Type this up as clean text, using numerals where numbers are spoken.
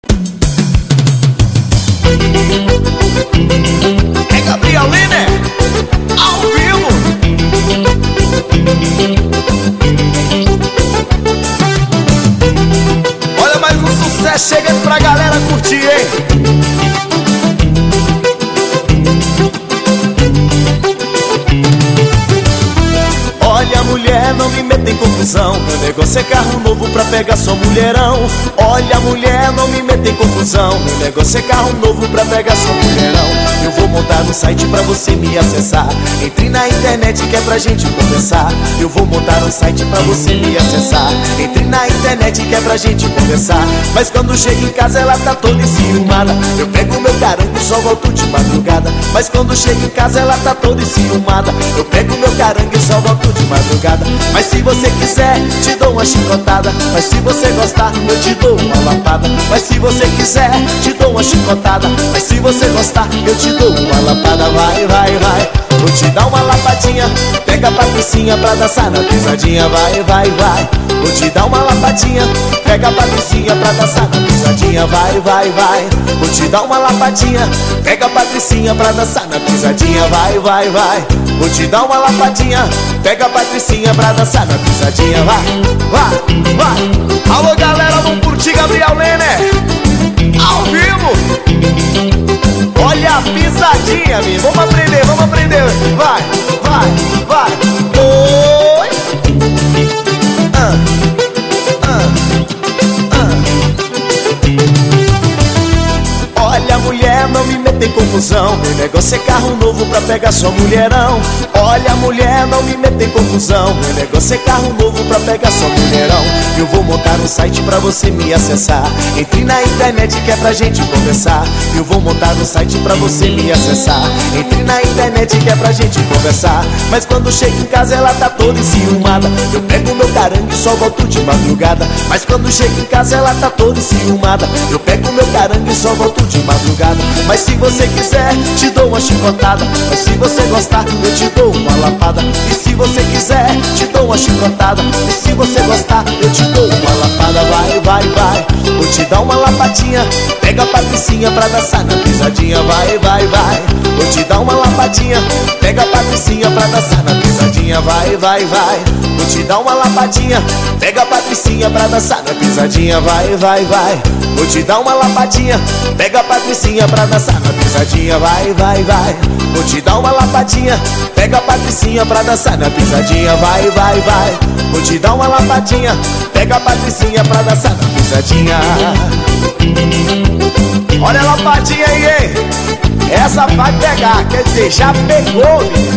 É Gabriel Liner, ao vivo. Olha, mais um sucesso chegando pra galera curtir, hein? Olha, mulher, não me meta em confusão. Meu negócio é carro novo pra pegar só mulherão. Olha, mulher, não me meta em confusão. Meu negócio é carro novo pra pegar só mulherão. Eu vou montar um site pra você me acessar. Entre na internet que é pra gente conversar. Eu vou montar um site pra você me acessar. Entre na internet que é pra gente conversar. Mas quando chega em casa ela tá toda enciumada. Eu pego meu carango e só volto de madrugada. Mas quando chega em casa ela tá toda enciumada. Eu pego meu carango e só volto de madrugada. Mas se você quiser, te dou uma chicotada. Mas se você gostar, eu te dou uma lapada. Mas se você quiser, te dou uma chicotada. Mas se você gostar, eu te dou uma lapada. Vai, vai, vai, vou te dar uma lapadinha. Pega a Patricinha pra dançar na pisadinha. Vai, vai, vai, vou te dar uma lapadinha. Pega a Patricinha pra dançar na pisadinha. Vai, vai, vai, vou te dar uma lapadinha. Pega a Patricinha pra dançar na pisadinha. Vai, vai, vai, vou te dar uma lapadinha. Pega a Patricinha pra dançar na pisadinha. Vai, vai, vai. Alô, galera, vamos curtir Gabriel Liner ao vivo. Olha a pisadinha, amigo. Vamos aprender, vamos aprender. Vai, vai, vai. Oi. Olha, mulher, não me meta em confusão. Meu negócio é carro novo pra pegar só mulherão. Olha, mulher, não me meta em confusão. Meu negócio é carro novo pra pegar só mulherão. Eu vou montar um site pra você me acessar. Entre na internet que é pra gente conversar. Eu vou montar um site pra você me acessar. Entre na internet que é pra gente conversar. Mas quando chega em casa ela tá toda enciumada. Eu pego meu carango e só volto de madrugada. Mas quando chega em casa ela tá toda enciumada. Eu pego meu carango e só volto de madrugada. Mas se você quiser, te dou uma chicotada. Mas se você gostar, eu te dou uma lapada. E se você quiser, te dou uma chicotada. E se você gostar, eu te dou uma lapada. Vai, vai, vai, vou te dar uma lapadinha. Pega a Patricinha pra dançar na pisadinha. Vai, vai, vai, vou te dar uma lapadinha. Pega a Patricinha pra dançar na pisadinha. Vai, vai, vai, vou te dar uma lapadinha. Pega a Patricinha pra dançar na pisadinha. Vai, vai, vai, vou te dar uma lapadinha. Pega a Patricinha pra dançar na pisadinha. Vai, vai, vai, vou te dar uma lapadinha. Pega a Patricinha pra dançar na pisadinha. Vai, vai, vai, vou te dar uma lapadinha. Pega a Patricinha pra dançar na pisadinha. Olha a lapadinha aí, hein? Essa vai pegar, quer dizer, já pegou,